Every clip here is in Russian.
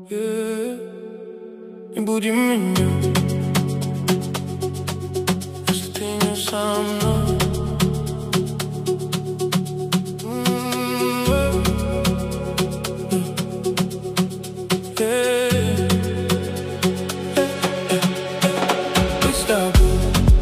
Не буди меня, если ты не со мной. Быть с тобой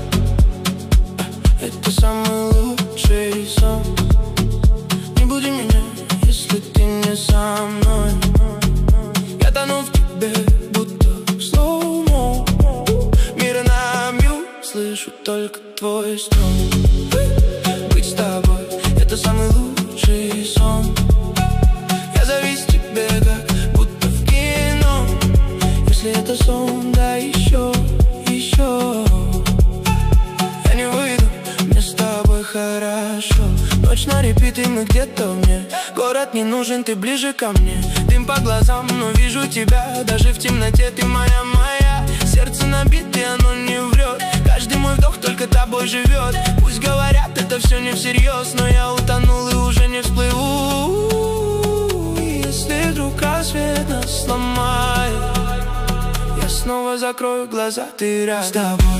— это самый лучший сон. Не буди меня, если ты не со мной. Я тону в тебе, будто в слоумо. Мир набью, слышу только твой стон. Быть с тобой — это самый лучший сон. Я завис в тебе, как будто в кино. Если это сон, да еще. Я не выйду, мне с тобой хорошо. Ночь на репит, и мы где-то вне. Город не нужен, ты ближе ко мне. Дым по глазам, но вижу тебя. Даже в темноте ты моя. Сердце набито, и оно не врет. Каждый мой вдох только тобой живет. Пусть говорят, это все не всерьез, но я утонул и уже не всплыву. И если вдруг рассвет нас сломает, я снова закрою глаза, ты рядом. С тобой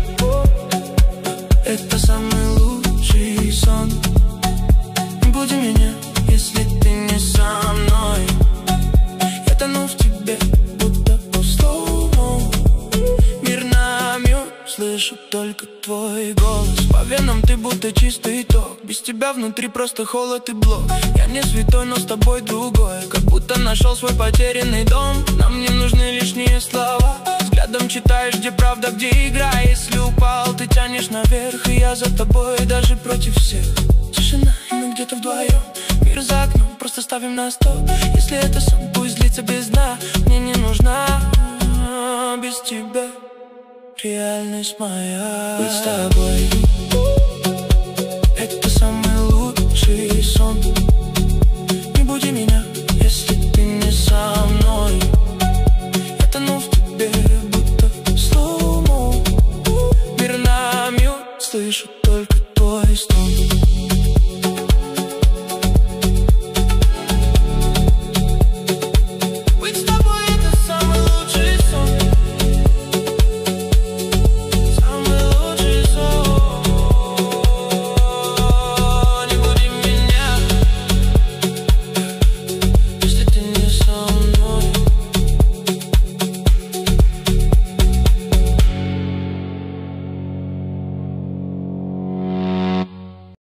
— это самый лучший сон. Не буди меня, если ты не со мной. Я тону в тебе, будто в слоумо. Мир намёк, слышу только твой голос. По венам ты будто чистый ток. Без тебя внутри просто холод и блок. Я не святой, но с тобой другое. Как будто нашел свой потерянный дом. Нам не нужны лишние слова. Взглядом читаешь, где правда, где игра. Если упал, ты тянешь наверх, и я за тобой, даже против всех. Тишина, и мы где-то вдвоем. Мир за окном, просто ставим на стоп. Если это сон, пусть длится без дна. Мне не нужна без тебя реальность моя. Быть с тобой — это самый лучший сон.